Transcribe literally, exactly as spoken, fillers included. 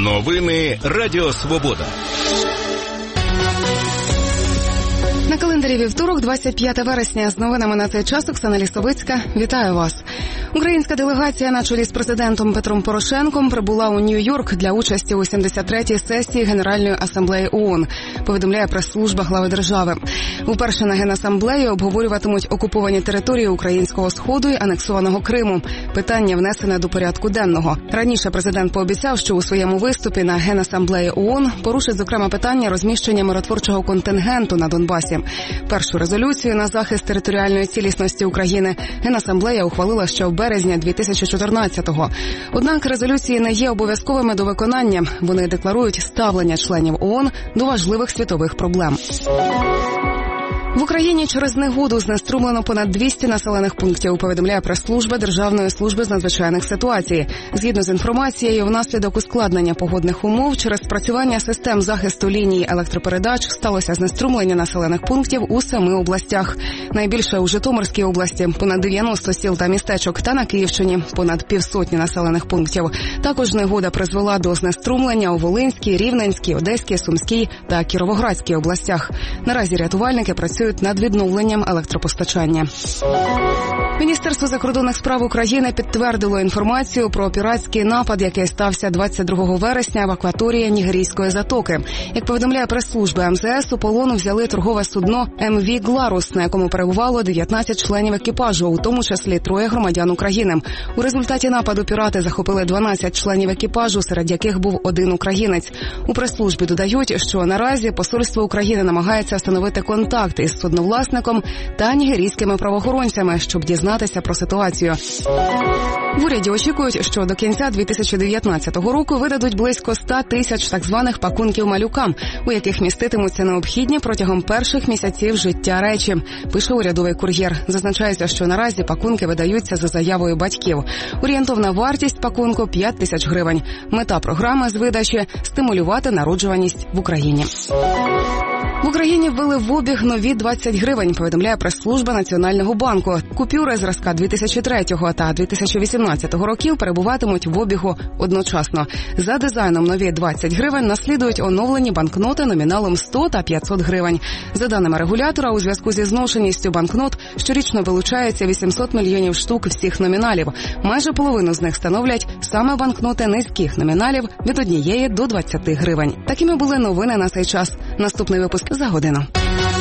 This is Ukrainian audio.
Новини Радіо Свобода. На календарі вівторок, двадцять п'яте вересня. З новинами на цей час Оксана Лісовицька. Вітаю вас. Українська делегація на чолі з президентом Петром Порошенком прибула у Нью-Йорк для участі у сімдесят третій сесії Генеральної асамблеї ООН, повідомляє прес-служба глави держави. Уперше на Генасамблеї обговорюватимуть окуповані території Українського Сходу і анексованого Криму. Питання внесене до порядку денного. Раніше президент пообіцяв, що у своєму виступі на Генасамблеї ООН порушить, зокрема, питання розміщення миротворчого контингенту на Донбасі. Першу резолюцію на захист територіальної цілісності України Генасамблея ухвалила ще в березні дві тисячі чотирнадцятого. Однак резолюції не є обов'язковими до виконання. Вони декларують ставлення членів ООН до важливих світових проблем. В Україні через негоду знеструмлено понад двісті населених пунктів, повідомляє прес-служба Державної служби з надзвичайних ситуацій. Згідно з інформацією, внаслідок ускладнення погодних умов через спрацювання систем захисту ліній електропередач сталося знеструмлення населених пунктів у семи областях. Найбільше у Житомирській області – понад дев'яносто сіл та містечок, та на Київщині – понад півсотні населених пунктів. Також негода призвела до знеструмлення у Волинській, Рівненській, Одеській, Сумській та Кіровоградській областях. Наразі рятувальники працюють над відновленням електропостачання. Міністерство закордонних справ України підтвердило інформацію про піратський напад, який стався двадцять другого вересня в акваторії Нігерійської затоки. Як повідомляє прес-служба ем зе ес, у полон взяли торгове судно ем ві «Гларус», на якому перебувало дев'ятнадцять членів екіпажу, у тому числі троє громадян України. У результаті нападу пірати захопили дванадцять членів екіпажу, серед яких був один українець. У прес-службі додають, що наразі посольство України намагається встановити контакт із судновласником та нігерійськими правоохоронцями, щоб дізнатися про ситуацію. В уряді очікують, що до кінця дві тисячі дев'ятнадцятого року видадуть близько ста тисяч так званих пакунків малюкам, у яких міститимуться необхідні протягом перших місяців життя речі, пише урядовий кур'єр. Зазначається, що наразі пакунки видаються за заявою батьків. Орієнтовна вартість пакунку – п'ять тисяч гривень. Мета програми з видачі – стимулювати народжуваність в Україні. В Україні ввели в обіг нові двадцять гривень, повідомляє прес-служба Національного банку. Купюри зразка дві тисячі третього та дві тисячі вісімнадцятого років перебуватимуть в обігу одночасно. За дизайном нові двадцять гривень наслідують оновлені банкноти номіналом сто та п'ятсот гривень. За даними регулятора, у зв'язку зі зношеністю банкнот щорічно вилучається вісімсот мільйонів штук всіх номіналів. Майже половину з них становлять саме банкноти низьких номіналів від однієї до двадцяти гривень. Такими були новини на цей час. Наступний випуск за годину.